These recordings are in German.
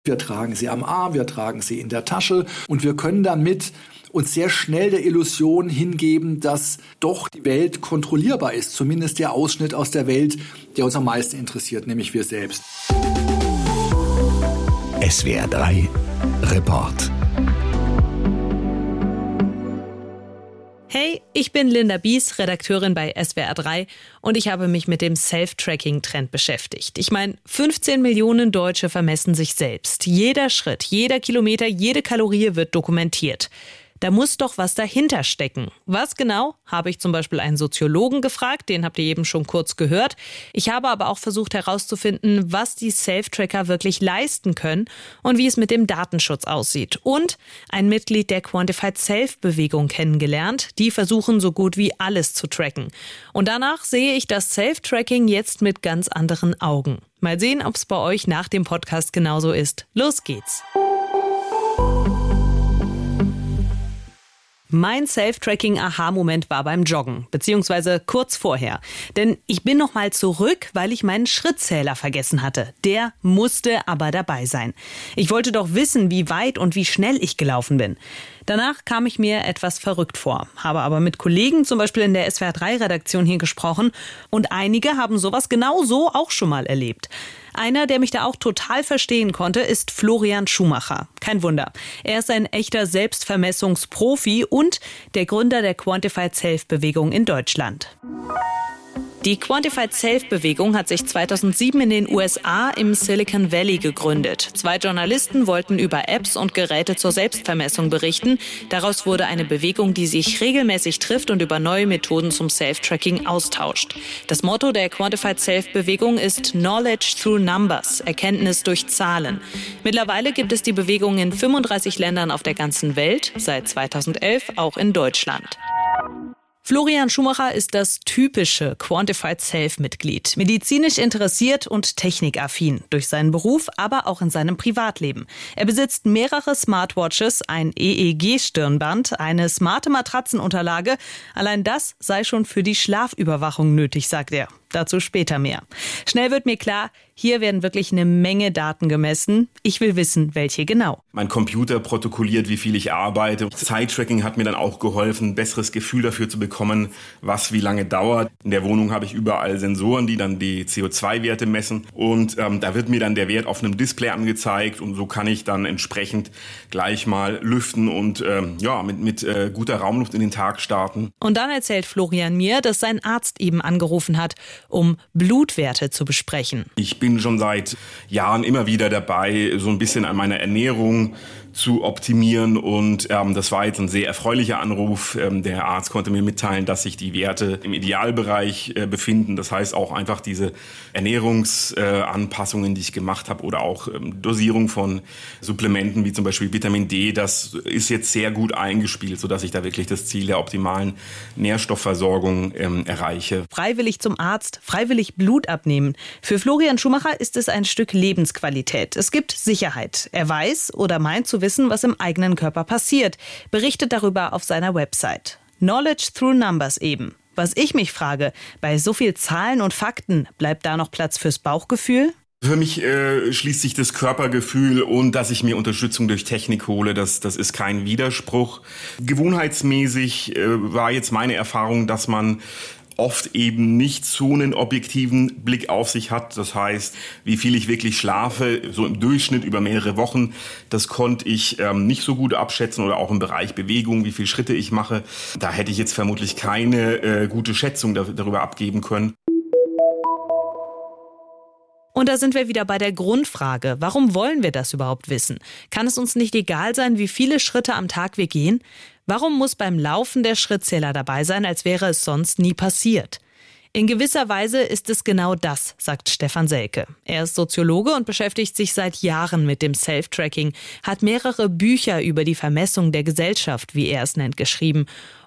Wir tragen sie am Arm, wir tragen sie in der Tasche und wir können damit uns sehr schnell der Illusion hingeben, dass doch die Welt kontrollierbar ist. Zumindest der Ausschnitt aus der Welt, der uns am meisten interessiert, nämlich wir selbst. SWR 3 Report. Hey, ich bin Linda Bies, Redakteurin bei SWR 3 und ich habe mich mit dem Self-Tracking-Trend beschäftigt. Ich meine, 15 Millionen Deutsche vermessen sich selbst. Jeder Schritt, jeder Kilometer, jede Kalorie wird dokumentiert. Da muss doch was dahinter stecken. Was genau, habe ich zum Beispiel einen Soziologen gefragt, den habt ihr eben schon kurz gehört. Ich habe aber auch versucht herauszufinden, was die Self-Tracker wirklich leisten können und wie es mit dem Datenschutz aussieht. Und ein Mitglied der Quantified Self-Bewegung kennengelernt. Die versuchen so gut wie alles zu tracken. Und danach sehe ich das Self-Tracking jetzt mit ganz anderen Augen. Mal sehen, ob es bei euch nach dem Podcast genauso ist. Los geht's! Mein Self-Tracking-Aha-Moment war beim Joggen, beziehungsweise kurz vorher. Denn ich bin noch mal zurück, weil ich meinen Schrittzähler vergessen hatte. Der musste aber dabei sein. Ich wollte doch wissen, wie weit und wie schnell ich gelaufen bin. Danach kam ich mir etwas verrückt vor, habe aber mit Kollegen, zum Beispiel in der SWR3-Redaktion hier gesprochen und einige haben sowas genau so auch schon mal erlebt. Einer, der mich da auch total verstehen konnte, ist Florian Schumacher. Kein Wunder. Er ist ein echter Selbstvermessungsprofi und der Gründer der Quantified Self-Bewegung in Deutschland. Die Quantified Self-Bewegung hat sich 2007 in den USA im Silicon Valley gegründet. 2 Journalisten wollten über Apps und Geräte zur Selbstvermessung berichten. Daraus wurde eine Bewegung, die sich regelmäßig trifft und über neue Methoden zum Self-Tracking austauscht. Das Motto der Quantified Self-Bewegung ist Knowledge through Numbers, Erkenntnis durch Zahlen. Mittlerweile gibt es die Bewegung in 35 Ländern auf der ganzen Welt, seit 2011 auch in Deutschland. Florian Schumacher ist das typische Quantified Self-Mitglied. Medizinisch interessiert und technikaffin. Durch seinen Beruf, aber auch in seinem Privatleben. Er besitzt mehrere Smartwatches, ein EEG-Stirnband, eine smarte Matratzenunterlage. Allein das sei schon für die Schlafüberwachung nötig, sagt er. Dazu später mehr. Schnell wird mir klar, hier werden wirklich eine Menge Daten gemessen. Ich will wissen, welche genau. Mein Computer protokolliert, wie viel ich arbeite. Zeittracking hat mir dann auch geholfen, ein besseres Gefühl dafür zu bekommen, was wie lange dauert. In der Wohnung habe ich überall Sensoren, die dann die CO2-Werte messen. Und da wird mir dann der Wert auf einem Display angezeigt. Und so kann ich dann entsprechend gleich mal lüften und mit guter Raumluft in den Tag starten. Und dann erzählt Florian mir, dass sein Arzt eben angerufen hat, um Blutwerte zu besprechen. Ich bin schon seit Jahren immer wieder dabei, so ein bisschen an meiner Ernährung zu optimieren und das war jetzt ein sehr erfreulicher Anruf. Der Arzt konnte mir mitteilen, dass sich die Werte im Idealbereich befinden. Das heißt auch einfach diese Ernährungsanpassungen, die ich gemacht habe oder auch Dosierung von Supplementen wie zum Beispiel Vitamin D, das ist jetzt sehr gut eingespielt, sodass ich da wirklich das Ziel der optimalen Nährstoffversorgung erreiche. Freiwillig zum Arzt, freiwillig Blut abnehmen. Für Florian Schumacher ist es ein Stück Lebensqualität. Es gibt Sicherheit. Er weiß oder meint zu wissen, was im eigenen Körper passiert, berichtet darüber auf seiner Website. Knowledge through Numbers eben. Was ich mich frage, bei so viel Zahlen und Fakten, bleibt da noch Platz fürs Bauchgefühl? Für mich schließt sich das Körpergefühl und dass ich mir Unterstützung durch Technik hole, das ist kein Widerspruch. Gewohnheitsmäßig war jetzt meine Erfahrung, dass man oft eben nicht so einen objektiven Blick auf sich hat. Das heißt, wie viel ich wirklich schlafe, so im Durchschnitt über mehrere Wochen, das konnte ich nicht so gut abschätzen oder auch im Bereich Bewegung, wie viele Schritte ich mache. Da hätte ich jetzt vermutlich keine gute Schätzung darüber abgeben können. Und da sind wir wieder bei der Grundfrage. Warum wollen wir das überhaupt wissen? Kann es uns nicht egal sein, wie viele Schritte am Tag wir gehen? Warum muss beim Laufen der Schrittzähler dabei sein, als wäre es sonst nie passiert? In gewisser Weise ist es genau das, sagt Stefan Selke. Er ist Soziologe und beschäftigt sich seit Jahren mit dem Self-Tracking, hat mehrere Bücher über die Vermessung der Gesellschaft, wie er es nennt, geschrieben.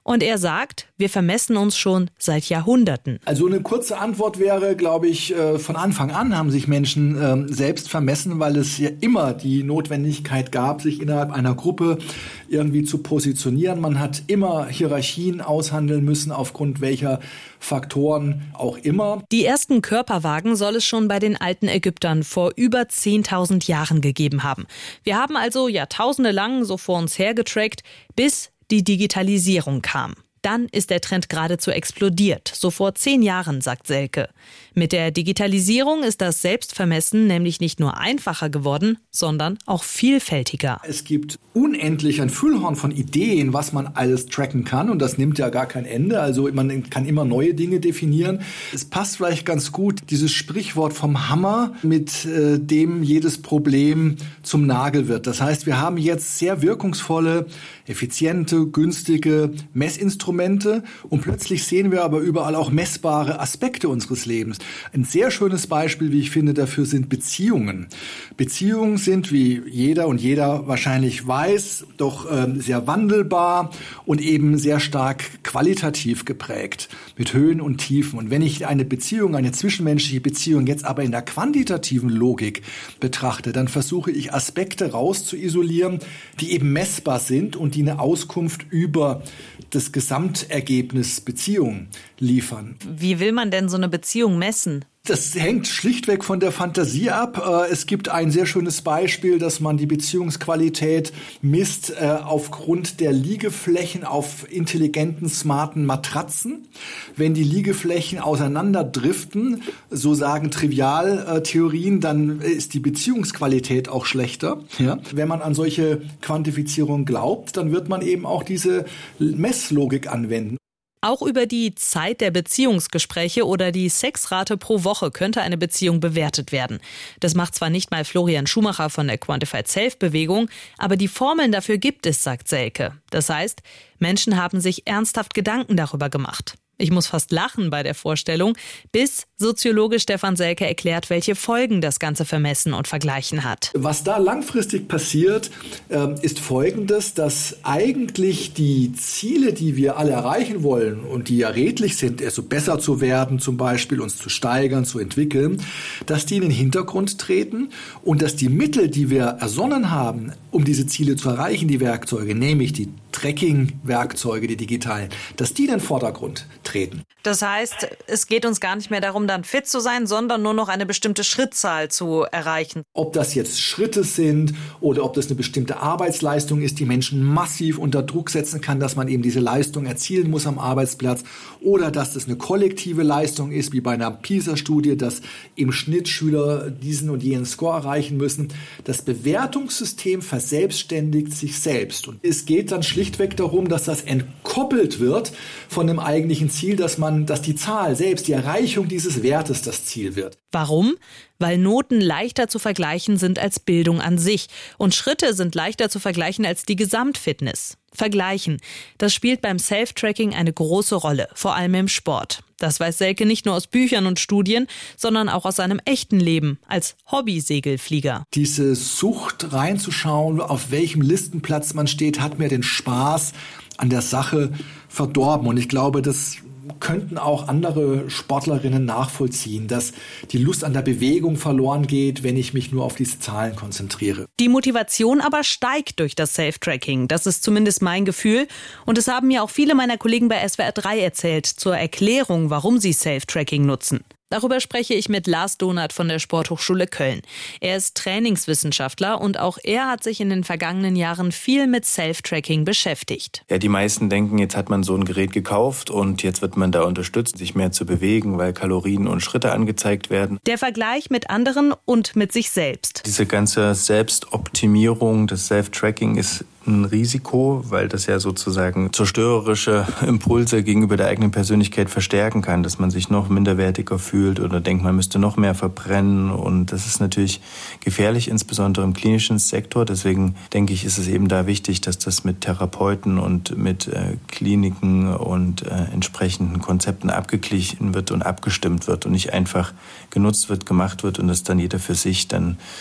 Und er sagt, wir vermessen uns schon seit Jahrhunderten. Also eine kurze Antwort wäre, glaube ich, von Anfang an haben sich Menschen selbst vermessen, weil es ja immer die Notwendigkeit gab, sich innerhalb einer Gruppe irgendwie zu positionieren. Man hat immer Hierarchien aushandeln müssen, aufgrund welcher Faktoren auch immer. Die ersten Körperwagen soll es schon bei den alten Ägyptern vor über 10.000 Jahren gegeben haben. Wir haben also Jahrtausende lang so vor uns hergetrackt, bis die Digitalisierung kam. Dann ist der Trend geradezu explodiert, so vor 10 Jahren, sagt Selke. Mit der Digitalisierung ist das Selbstvermessen nämlich nicht nur einfacher geworden, sondern auch vielfältiger. Es gibt unendlich ein Füllhorn von Ideen, was man alles tracken kann, und das nimmt ja gar kein Ende. Also man kann immer neue Dinge definieren. Es passt vielleicht ganz gut, dieses Sprichwort vom Hammer, mit dem jedes Problem zum Nagel wird. Das heißt, wir haben jetzt sehr wirkungsvolle, effiziente, günstige Messinstrumente und plötzlich sehen wir aber überall auch messbare Aspekte unseres Lebens. Ein sehr schönes Beispiel, wie ich finde, dafür sind Beziehungen. Beziehungen sind, wie jeder und jeder wahrscheinlich weiß, doch sehr wandelbar und eben sehr stark qualitativ geprägt, mit Höhen und Tiefen. Und wenn ich eine Beziehung, eine zwischenmenschliche Beziehung jetzt aber in der quantitativen Logik betrachte, dann versuche ich Aspekte rauszuisolieren, die eben messbar sind und die eine Auskunft über das Gesamtergebnis Beziehung liefern. Wie will man denn so eine Beziehung messen? Das hängt schlichtweg von der Fantasie ab. Es gibt ein sehr schönes Beispiel, dass man die Beziehungsqualität misst aufgrund der Liegeflächen auf intelligenten, smarten Matratzen. Wenn die Liegeflächen auseinanderdriften, so sagen Trivialtheorien, dann ist die Beziehungsqualität auch schlechter. Ja? Wenn man an solche Quantifizierung glaubt, dann wird man eben auch diese Messlogik anwenden. Auch über die Zeit der Beziehungsgespräche oder die Sexrate pro Woche könnte eine Beziehung bewertet werden. Das macht zwar nicht mal Florian Schumacher von der Quantified Self-Bewegung, aber die Formeln dafür gibt es, sagt Selke. Das heißt, Menschen haben sich ernsthaft Gedanken darüber gemacht. Ich muss fast lachen bei der Vorstellung, bis Soziologe Stefan Selke erklärt, welche Folgen das ganze Vermessen und Vergleichen hat. Was da langfristig passiert, ist Folgendes, dass eigentlich die Ziele, die wir alle erreichen wollen und die ja redlich sind, also besser zu werden zum Beispiel, uns zu steigern, zu entwickeln, dass die in den Hintergrund treten und dass die Mittel, die wir ersonnen haben, um diese Ziele zu erreichen, die Werkzeuge, nämlich die Tracking-Werkzeuge, die digitalen, dass die in den Vordergrund treten. Das heißt, es geht uns gar nicht mehr darum, dann fit zu sein, sondern nur noch eine bestimmte Schrittzahl zu erreichen. Ob das jetzt Schritte sind oder ob das eine bestimmte Arbeitsleistung ist, die Menschen massiv unter Druck setzen kann, dass man eben diese Leistung erzielen muss am Arbeitsplatz, oder dass das eine kollektive Leistung ist, wie bei einer PISA-Studie, dass im Schnitt Schüler diesen und jenen Score erreichen müssen. Das Bewertungssystem verselbstständigt sich selbst. Und es geht dann schlichtweg darum, dass das entkoppelt wird von dem eigentlichen Ziel, dass die Zahl selbst, die Erreichung dieses Wertes das Ziel wird. Warum? Weil Noten leichter zu vergleichen sind als Bildung an sich. Und Schritte sind leichter zu vergleichen als die Gesamtfitness. Vergleichen. Das spielt beim Self-Tracking eine große Rolle, vor allem im Sport. Das weiß Selke nicht nur aus Büchern und Studien, sondern auch aus seinem echten Leben als Hobby-Segelflieger. Diese Sucht reinzuschauen, auf welchem Listenplatz man steht, hat mir den Spaß an der Sache verdorben. Und ich glaube, das könnten auch andere Sportlerinnen nachvollziehen, dass die Lust an der Bewegung verloren geht, wenn ich mich nur auf diese Zahlen konzentriere. Die Motivation aber steigt durch das Self-Tracking. Das ist zumindest mein Gefühl. Und es haben mir auch viele meiner Kollegen bei SWR 3 erzählt zur Erklärung, warum sie Self-Tracking nutzen. Darüber spreche ich mit Lars Donath von der Sporthochschule Köln. Er ist Trainingswissenschaftler und auch er hat sich in den vergangenen Jahren viel mit Self-Tracking beschäftigt. Ja, die meisten denken, jetzt hat man so ein Gerät gekauft und jetzt wird man da unterstützt, sich mehr zu bewegen, weil Kalorien und Schritte angezeigt werden. Der Vergleich mit anderen und mit sich selbst. Diese ganze Selbstoptimierung, das Self-Tracking ist ein Risiko, weil das ja sozusagen zerstörerische Impulse gegenüber der eigenen Persönlichkeit verstärken kann, dass man sich noch minderwertiger fühlt oder denkt, man müsste noch mehr verbrennen. Und das ist natürlich gefährlich, insbesondere im klinischen Sektor. Deswegen denke ich, ist es eben da wichtig, dass das mit Therapeuten und mit Kliniken und entsprechenden Konzepten abgeglichen wird und abgestimmt wird und nicht einfach genutzt wird, gemacht wird und das dann jeder für sich dann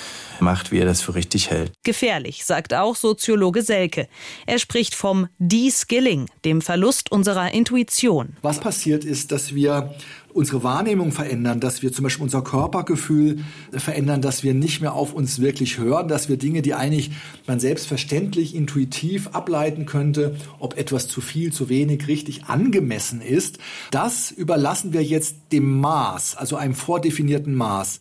macht, wie er das für richtig hält. Gefährlich, sagt auch Soziologe Selke. Er spricht vom De-Skilling, dem Verlust unserer Intuition. Was passiert ist, dass wir unsere Wahrnehmung verändern, dass wir zum Beispiel unser Körpergefühl verändern, dass wir nicht mehr auf uns wirklich hören, dass wir Dinge, die eigentlich man selbstverständlich intuitiv ableiten könnte, ob etwas zu viel, zu wenig, richtig angemessen ist, das überlassen wir jetzt dem Maß, also einem vordefinierten Maß.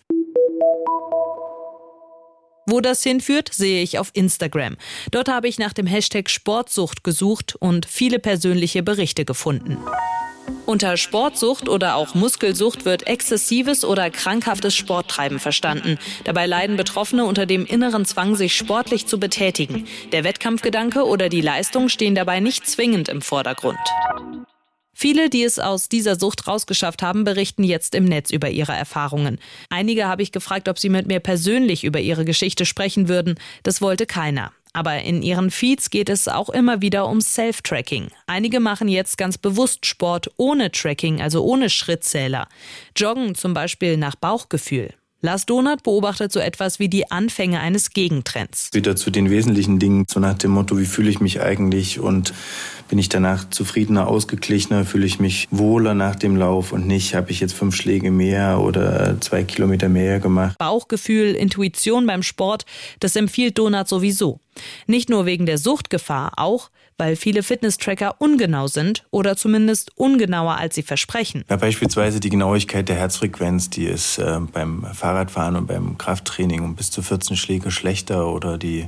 Wo das hinführt, sehe ich auf Instagram. Dort habe ich nach dem Hashtag Sportsucht gesucht und viele persönliche Berichte gefunden. Unter Sportsucht oder auch Muskelsucht wird exzessives oder krankhaftes Sporttreiben verstanden. Dabei leiden Betroffene unter dem inneren Zwang, sich sportlich zu betätigen. Der Wettkampfgedanke oder die Leistung stehen dabei nicht zwingend im Vordergrund. Viele, die es aus dieser Sucht rausgeschafft haben, berichten jetzt im Netz über ihre Erfahrungen. Einige habe ich gefragt, ob sie mit mir persönlich über ihre Geschichte sprechen würden. Das wollte keiner. Aber in ihren Feeds geht es auch immer wieder um Self-Tracking. Einige machen jetzt ganz bewusst Sport ohne Tracking, also ohne Schrittzähler. Joggen zum Beispiel nach Bauchgefühl. Lars Donath beobachtet so etwas wie die Anfänge eines Gegentrends. Wieder zu den wesentlichen Dingen, so nach dem Motto, wie fühle ich mich eigentlich und bin ich danach zufriedener, ausgeglichener, fühle ich mich wohler nach dem Lauf und nicht, habe ich jetzt 5 Schläge mehr oder 2 Kilometer mehr gemacht. Bauchgefühl, Intuition beim Sport, das empfiehlt Donath sowieso. Nicht nur wegen der Suchtgefahr, auch weil viele Fitness-Tracker ungenau sind oder zumindest ungenauer, als sie versprechen. Ja, beispielsweise die Genauigkeit der Herzfrequenz, die ist beim Fahrradfahren und beim Krafttraining um bis zu 14 Schläge schlechter, oder die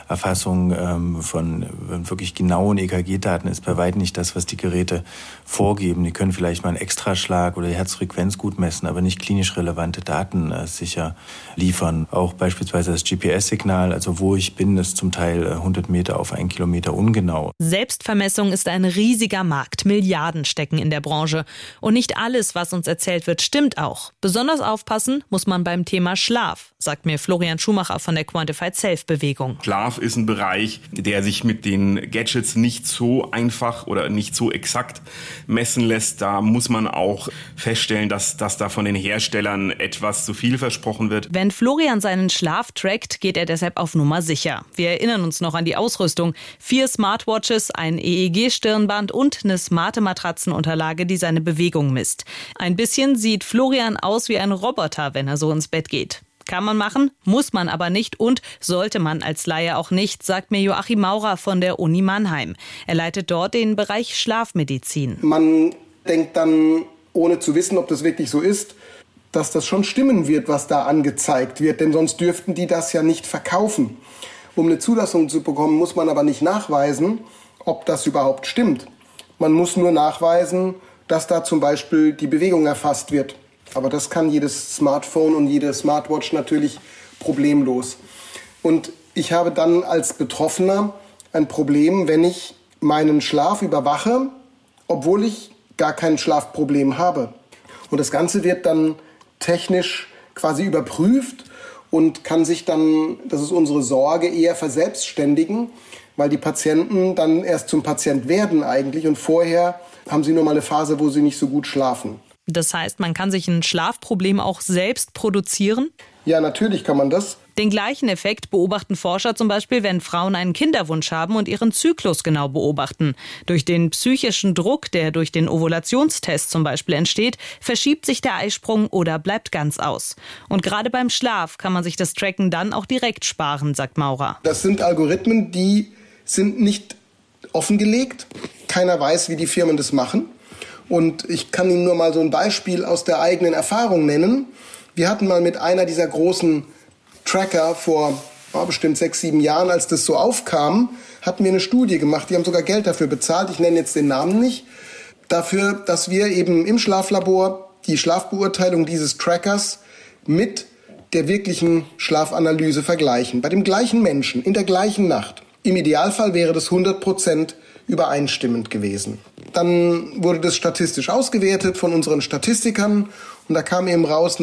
Erfassung von wirklich genauen EKG-Daten ist bei weitem nicht das, was die Geräte vorgeben. Die können vielleicht mal einen Extraschlag oder die Herzfrequenz gut messen, aber nicht klinisch relevante Daten sicher liefern. Auch beispielsweise das GPS-Signal, also wo ich bin, ist zum Teil 100 Meter auf 1 Kilometer ungenau. Selbstvermessung ist ein riesiger Markt. Milliarden stecken in der Branche. Und nicht alles, was uns erzählt wird, stimmt auch. Besonders aufpassen muss man beim Thema Schlaf, sagt mir Florian Schumacher von der Quantified Self-Bewegung. Schlaf ist ein Bereich, der sich mit den Gadgets nicht so einfach oder nicht so exakt messen lässt. Da muss man auch feststellen, dass da von den Herstellern etwas zu viel versprochen wird. Wenn Florian seinen Schlaf trackt, geht er deshalb auf Nummer sicher. Wir erinnern uns noch an die Ausrüstung. 4 Smartwatches, ein EEG-Stirnband und eine smarte Matratzenunterlage, die seine Bewegung misst. Ein bisschen sieht Florian aus wie ein Roboter, wenn er so ins Bett geht. Kann man machen, muss man aber nicht und sollte man als Laie auch nicht, sagt mir Joachim Maurer von der Uni Mannheim. Er leitet dort den Bereich Schlafmedizin. Man denkt dann, ohne zu wissen, ob das wirklich so ist, dass das schon stimmen wird, was da angezeigt wird, denn sonst dürften die das ja nicht verkaufen. Um eine Zulassung zu bekommen, muss man aber nicht nachweisen, ob das überhaupt stimmt. Man muss nur nachweisen, dass da zum Beispiel die Bewegung erfasst wird. Aber das kann jedes Smartphone und jede Smartwatch natürlich problemlos. Und ich habe dann als Betroffener ein Problem, wenn ich meinen Schlaf überwache, obwohl ich gar kein Schlafproblem habe. Und das Ganze wird dann technisch quasi überprüft und kann sich dann, das ist unsere Sorge, eher verselbstständigen, weil die Patienten dann erst zum Patient werden eigentlich und vorher haben sie nur mal eine Phase, wo sie nicht so gut schlafen. Das heißt, man kann sich ein Schlafproblem auch selbst produzieren? Ja, natürlich kann man das. Den gleichen Effekt beobachten Forscher zum Beispiel, wenn Frauen einen Kinderwunsch haben und ihren Zyklus genau beobachten. Durch den psychischen Druck, der durch den Ovulationstest zum Beispiel entsteht, verschiebt sich der Eisprung oder bleibt ganz aus. Und gerade beim Schlaf kann man sich das Tracken dann auch direkt sparen, sagt Maurer. Das sind Algorithmen, die sind nicht offengelegt. Keiner weiß, wie die Firmen das machen. Und ich kann Ihnen nur mal so ein Beispiel aus der eigenen Erfahrung nennen. Wir hatten mal mit einer dieser großen Tracker vor bestimmt 6, 7 Jahren, als das so aufkam, hatten wir eine Studie gemacht. Die haben sogar Geld dafür bezahlt. Ich nenne jetzt den Namen nicht. Dafür, dass wir eben im Schlaflabor die Schlafbeurteilung dieses Trackers mit der wirklichen Schlafanalyse vergleichen. Bei dem gleichen Menschen, in der gleichen Nacht. Im Idealfall wäre das 100% übereinstimmend gewesen. Dann wurde das statistisch ausgewertet von unseren Statistikern und da kam eben raus,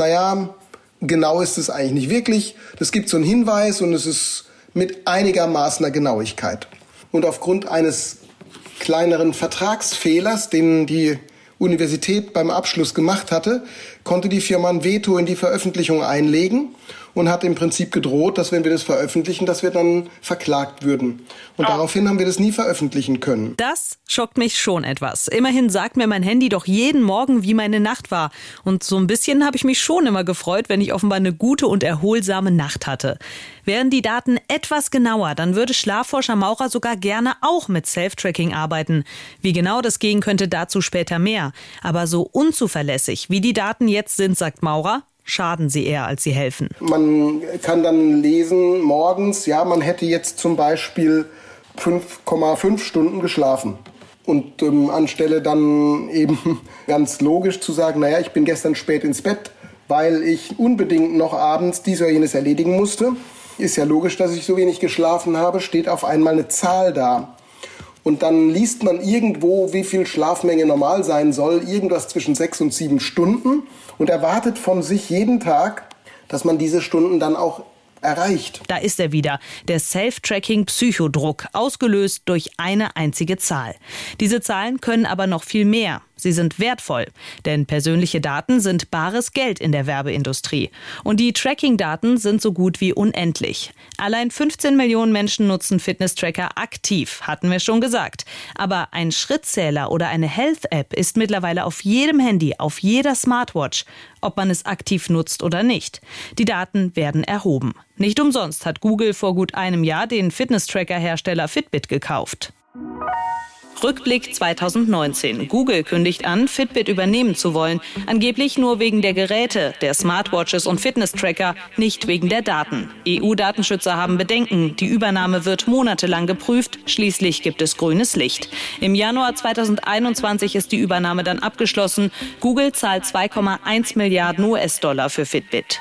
genau ist es eigentlich nicht wirklich. Es gibt so einen Hinweis und es ist mit einigermaßener Genauigkeit. Und aufgrund eines kleineren Vertragsfehlers, den die Universität beim Abschluss gemacht hatte, konnte die Firma ein Veto in die Veröffentlichung einlegen und hat im Prinzip gedroht, dass wenn wir das veröffentlichen, dass wir dann verklagt würden. Und daraufhin haben wir das nie veröffentlichen können. Das schockt mich schon etwas. Immerhin sagt mir mein Handy doch jeden Morgen, wie meine Nacht war. Und so ein bisschen habe ich mich schon immer gefreut, wenn ich offenbar eine gute und erholsame Nacht hatte. Wären die Daten etwas genauer, dann würde Schlafforscher Maurer sogar gerne auch mit Self-Tracking arbeiten. Wie genau das gehen könnte, dazu später mehr. Aber so unzuverlässig, wie die Daten jetzt sind, sagt Maurer, schaden sie eher, als sie helfen. Man kann dann lesen morgens, ja, man hätte jetzt zum Beispiel 5,5 Stunden geschlafen. Und anstelle dann eben ganz logisch zu sagen, naja, ich bin gestern spät ins Bett, weil ich unbedingt noch abends dies oder jenes erledigen musste. Ist ja logisch, dass ich so wenig geschlafen habe, steht auf einmal eine Zahl da. Und dann liest man irgendwo, wie viel Schlafmenge normal sein soll, irgendwas zwischen 6 und 7 Stunden und erwartet von sich jeden Tag, dass man diese Stunden dann auch erreicht. Da ist er wieder, der Self-Tracking-Psychodruck, ausgelöst durch eine einzige Zahl. Diese Zahlen können aber noch viel mehr. Sie sind wertvoll, denn persönliche Daten sind bares Geld in der Werbeindustrie. Und die Tracking-Daten sind so gut wie unendlich. Allein 15 Millionen Menschen nutzen Fitness-Tracker aktiv, hatten wir schon gesagt. Aber ein Schrittzähler oder eine Health-App ist mittlerweile auf jedem Handy, auf jeder Smartwatch, ob man es aktiv nutzt oder nicht. Die Daten werden erhoben. Nicht umsonst hat Google vor gut einem Jahr den Fitness-Tracker-Hersteller Fitbit gekauft. Rückblick 2019. Google kündigt an, Fitbit übernehmen zu wollen. Angeblich nur wegen der Geräte, der Smartwatches und Fitness-Tracker, nicht wegen der Daten. EU-Datenschützer haben Bedenken. Die Übernahme wird monatelang geprüft. Schließlich gibt es grünes Licht. Im Januar 2021 ist die Übernahme dann abgeschlossen. Google zahlt 2,1 Milliarden US-Dollar für Fitbit.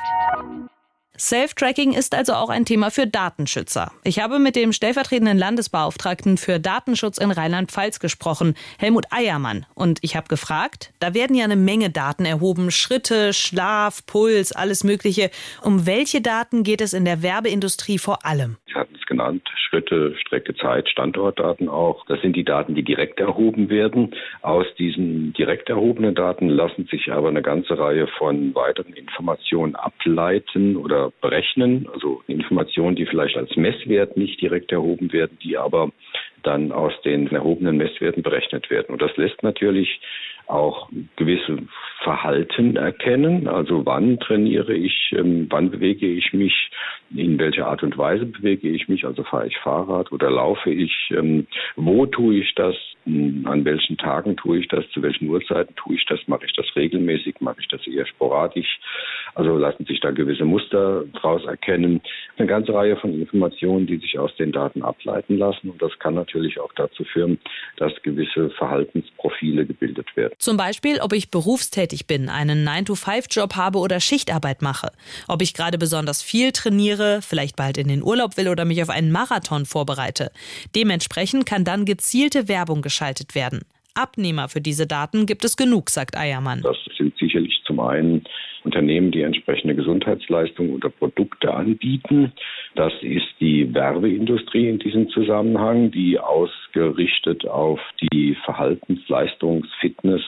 Self-Tracking ist also auch ein Thema für Datenschützer. Ich habe mit dem stellvertretenden Landesbeauftragten für Datenschutz in Rheinland-Pfalz gesprochen, Helmut Eiermann. Und ich habe gefragt, da werden ja eine Menge Daten erhoben, Schritte, Schlaf, Puls, alles Mögliche. Um welche Daten geht es in der Werbeindustrie vor allem? Sie hatten es genannt, Schritte, Strecke, Zeit, Standortdaten auch. Das sind die Daten, die direkt erhoben werden. Aus diesen direkt erhobenen Daten lassen sich aber eine ganze Reihe von weiteren Informationen ableiten oder berechnen. Also Informationen, die vielleicht als Messwert nicht direkt erhoben werden, die aber dann aus den erhobenen Messwerten berechnet werden. Und das lässt natürlich auch gewisse Verhalten erkennen. Also wann trainiere ich, wann bewege ich mich, in welcher Art und Weise bewege ich mich, also fahre ich Fahrrad oder laufe ich, wo tue ich das, an welchen Tagen tue ich das, zu welchen Uhrzeiten tue ich das, mache ich das regelmäßig, mache ich das eher sporadisch. Also lassen sich da gewisse Muster daraus erkennen. Eine ganze Reihe von Informationen, die sich aus den Daten ableiten lassen. Und das kann natürlich auch dazu führen, dass gewisse Verhaltensprofile gebildet werden. Zum Beispiel, ob ich berufstätig bin, einen 9-to-5-Job habe oder Schichtarbeit mache. Ob ich gerade besonders viel trainiere, vielleicht bald in den Urlaub will oder mich auf einen Marathon vorbereite. Dementsprechend kann dann gezielte Werbung geschaltet werden. Abnehmer für diese Daten gibt es genug, sagt Eiermann. Das sind sicherlich zum einen Unternehmen, die entsprechende Gesundheitsleistungen oder Produkte anbieten. Das ist die Werbeindustrie in diesem Zusammenhang, die ausgerichtet auf die Verhaltens-, Leistungs-, Fitness-,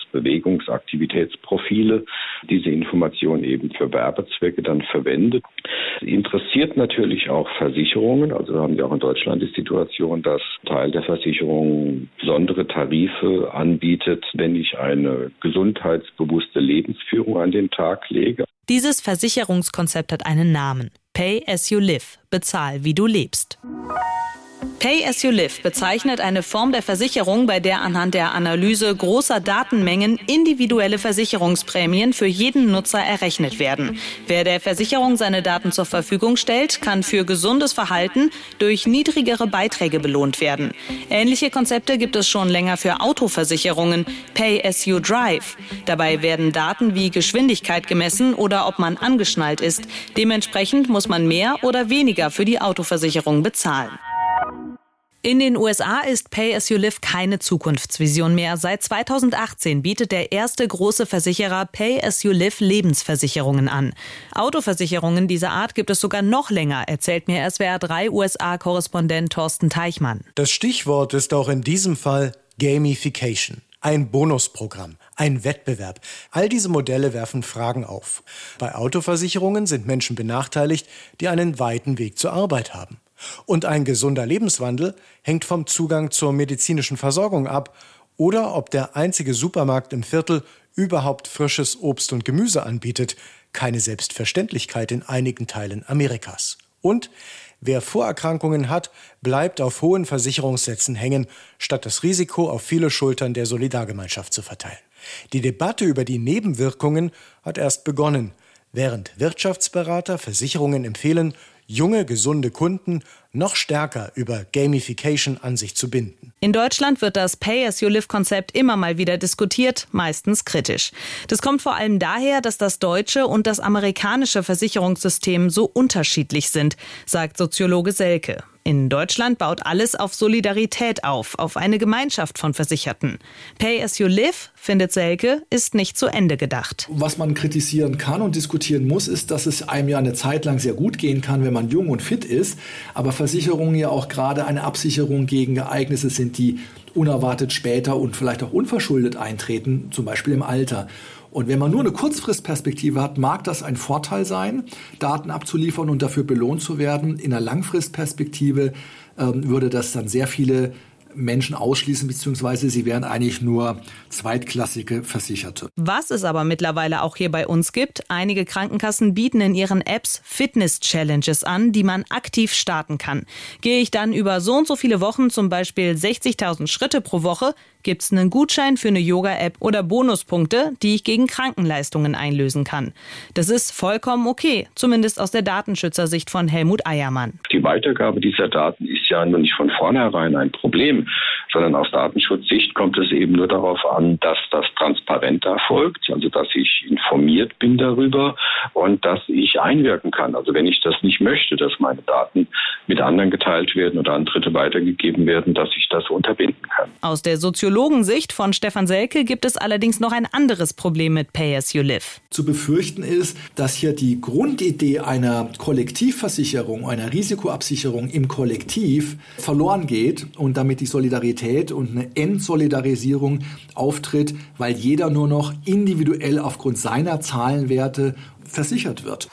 Bewegungsaktivitätsprofile diese Information eben für Werbezwecke dann verwendet. Interessiert natürlich auch Versicherungen. Also haben wir auch in Deutschland die Situation, dass Teil der Versicherung besondere Tarife anbietet, wenn ich eine gesundheitsbewusste Lebensführung an den Tag lege. Dieses Versicherungskonzept hat einen Namen. Pay as you live. Bezahl, wie du lebst. Pay as you live bezeichnet eine Form der Versicherung, bei der anhand der Analyse großer Datenmengen individuelle Versicherungsprämien für jeden Nutzer errechnet werden. Wer der Versicherung seine Daten zur Verfügung stellt, kann für gesundes Verhalten durch niedrigere Beiträge belohnt werden. Ähnliche Konzepte gibt es schon länger für Autoversicherungen, Pay as you drive. Dabei werden Daten wie Geschwindigkeit gemessen oder ob man angeschnallt ist. Dementsprechend muss man mehr oder weniger für die Autoversicherung bezahlen. In den USA ist Pay as you live keine Zukunftsvision mehr. Seit 2018 bietet der erste große Versicherer Pay as you live Lebensversicherungen an. Autoversicherungen dieser Art gibt es sogar noch länger, erzählt mir SWR3 USA-Korrespondent Thorsten Teichmann. Das Stichwort ist auch in diesem Fall Gamification. Ein Bonusprogramm, ein Wettbewerb. All diese Modelle werfen Fragen auf. Bei Autoversicherungen sind Menschen benachteiligt, die einen weiten Weg zur Arbeit haben. Und ein gesunder Lebenswandel hängt vom Zugang zur medizinischen Versorgung ab oder ob der einzige Supermarkt im Viertel überhaupt frisches Obst und Gemüse anbietet. Keine Selbstverständlichkeit in einigen Teilen Amerikas. Und wer Vorerkrankungen hat, bleibt auf hohen Versicherungssätzen hängen, statt das Risiko auf viele Schultern der Solidargemeinschaft zu verteilen. Die Debatte über die Nebenwirkungen hat erst begonnen, während Wirtschaftsberater Versicherungen empfehlen, junge, gesunde Kunden noch stärker über Gamification an sich zu binden. In Deutschland wird das Pay-as-you-live-Konzept immer mal wieder diskutiert, meistens kritisch. Das kommt vor allem daher, dass das deutsche und das amerikanische Versicherungssystem so unterschiedlich sind, sagt Soziologe Selke. In Deutschland baut alles auf Solidarität auf eine Gemeinschaft von Versicherten. Pay-as-you-live, findet Selke, ist nicht zu Ende gedacht. Was man kritisieren kann und diskutieren muss, ist, dass es einem ja eine Zeit lang sehr gut gehen kann, wenn man jung und fit ist, aber Versicherungen ja auch gerade eine Absicherung gegen Ereignisse sind, die unerwartet später und vielleicht auch unverschuldet eintreten, zum Beispiel im Alter. Und wenn man nur eine Kurzfristperspektive hat, mag das ein Vorteil sein, Daten abzuliefern und dafür belohnt zu werden. In einer Langfristperspektive würde das dann sehr viele Menschen ausschließen, beziehungsweise sie wären eigentlich nur zweitklassige Versicherte. Was es aber mittlerweile auch hier bei uns gibt, einige Krankenkassen bieten in ihren Apps Fitness-Challenges an, die man aktiv starten kann. Gehe ich dann über so und so viele Wochen, zum Beispiel 60.000 Schritte pro Woche, gibt es einen Gutschein für eine Yoga-App oder Bonuspunkte, die ich gegen Krankenleistungen einlösen kann. Das ist vollkommen okay, zumindest aus der Datenschützersicht von Helmut Eiermann. Die Weitergabe dieser Daten ist ja nur nicht von vornherein ein Problem, sondern aus Datenschutzsicht kommt es eben nur darauf an, dass das transparent erfolgt, also dass ich informiert bin darüber und dass ich einwirken kann. Also wenn ich das nicht möchte, dass meine Daten mit anderen geteilt werden oder an Dritte weitergegeben werden, dass ich das unterbinden kann. Aus der Soziologensicht von Stefan Selke gibt es allerdings noch ein anderes Problem mit Pay-as-you-live. Zu befürchten ist, dass hier die Grundidee einer Kollektivversicherung, einer Risikoabsicherung im Kollektiv verloren geht und damit die Solidarität und eine Entsolidarisierung auftritt, weil jeder nur noch individuell aufgrund seiner Zahlenwerte versichert wird.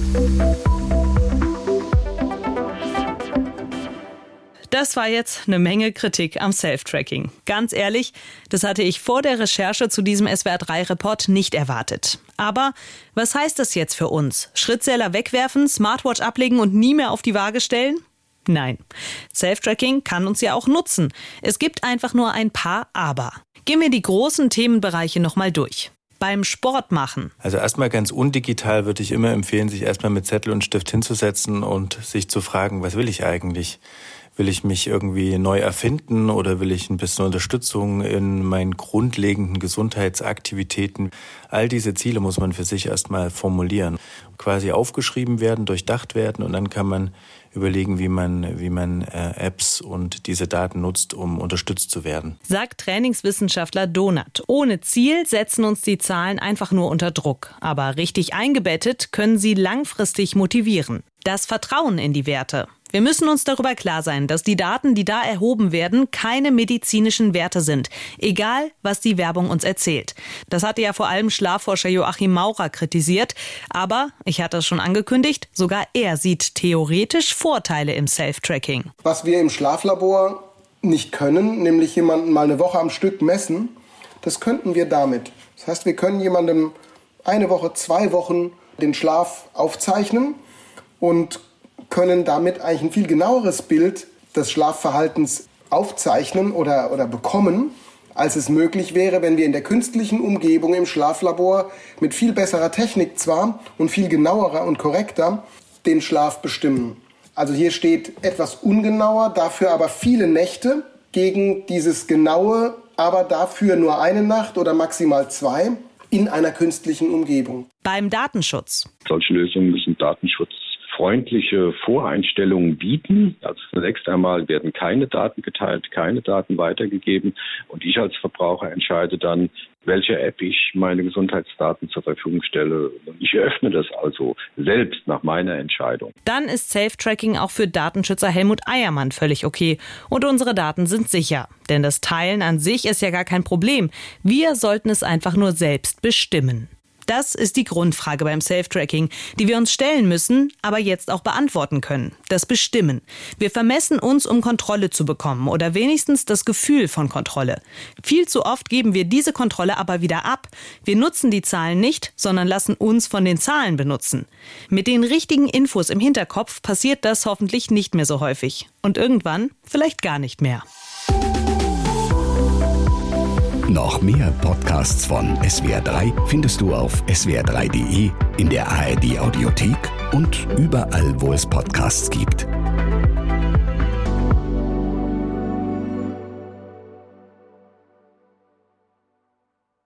Das war jetzt eine Menge Kritik am Self-Tracking. Ganz ehrlich, das hatte ich vor der Recherche zu diesem SWR3-Report nicht erwartet. Aber was heißt das jetzt für uns? Schrittzähler wegwerfen, Smartwatch ablegen und nie mehr auf die Waage stellen? Nein. Self-Tracking kann uns ja auch nutzen. Es gibt einfach nur ein paar Aber. Gehen wir die großen Themenbereiche nochmal durch. Beim Sport machen. Also erstmal ganz undigital würde ich immer empfehlen, sich erstmal mit Zettel und Stift hinzusetzen und sich zu fragen, was will ich eigentlich? Will ich mich irgendwie neu erfinden oder will ich ein bisschen Unterstützung in meinen grundlegenden Gesundheitsaktivitäten? All diese Ziele muss man für sich erstmal formulieren. Quasi aufgeschrieben werden, durchdacht werden und dann kann man überlegen, wie man Apps und diese Daten nutzt, um unterstützt zu werden. Sagt Trainingswissenschaftler Donat. Ohne Ziel setzen uns die Zahlen einfach nur unter Druck. Aber richtig eingebettet können sie langfristig motivieren. Das Vertrauen in die Werte. Wir müssen uns darüber klar sein, dass die Daten, die da erhoben werden, keine medizinischen Werte sind. Egal, was die Werbung uns erzählt. Das hatte ja vor allem Schlafforscher Joachim Maurer kritisiert. Aber, ich hatte es schon angekündigt, sogar er sieht theoretisch Vorteile im Self-Tracking. Was wir im Schlaflabor nicht können, nämlich jemanden mal eine Woche am Stück messen, das könnten wir damit. Das heißt, wir können jemandem 1 Woche, 2 Wochen den Schlaf aufzeichnen und können damit eigentlich ein viel genaueres Bild des Schlafverhaltens aufzeichnen oder bekommen, als es möglich wäre, wenn wir in der künstlichen Umgebung im Schlaflabor mit viel besserer Technik zwar und viel genauerer und korrekter den Schlaf bestimmen. Also hier steht etwas ungenauer, dafür aber viele Nächte gegen dieses genaue, aber dafür nur 1 Nacht oder maximal 2 in einer künstlichen Umgebung. Beim Datenschutz. Solche Lösungen müssen datenschutzfreundlich freundliche Voreinstellungen bieten. Also zunächst einmal werden keine Daten geteilt, keine Daten weitergegeben und ich als Verbraucher entscheide dann, welcher App ich meine Gesundheitsdaten zur Verfügung stelle. Ich öffne das also selbst nach meiner Entscheidung. Dann ist Safe-Tracking auch für Datenschützer Helmut Eiermann völlig okay. Und unsere Daten sind sicher. Denn das Teilen an sich ist ja gar kein Problem. Wir sollten es einfach nur selbst bestimmen. Das ist die Grundfrage beim Safe-Tracking, die wir uns stellen müssen, aber jetzt auch beantworten können. Das Bestimmen. Wir vermessen uns, um Kontrolle zu bekommen oder wenigstens das Gefühl von Kontrolle. Viel zu oft geben wir diese Kontrolle aber wieder ab. Wir nutzen die Zahlen nicht, sondern lassen uns von den Zahlen benutzen. Mit den richtigen Infos im Hinterkopf passiert das hoffentlich nicht mehr so häufig. Und irgendwann vielleicht gar nicht mehr. Noch mehr Podcasts von SWR3 findest du auf swr3.de, in der ARD Audiothek und überall, wo es Podcasts gibt.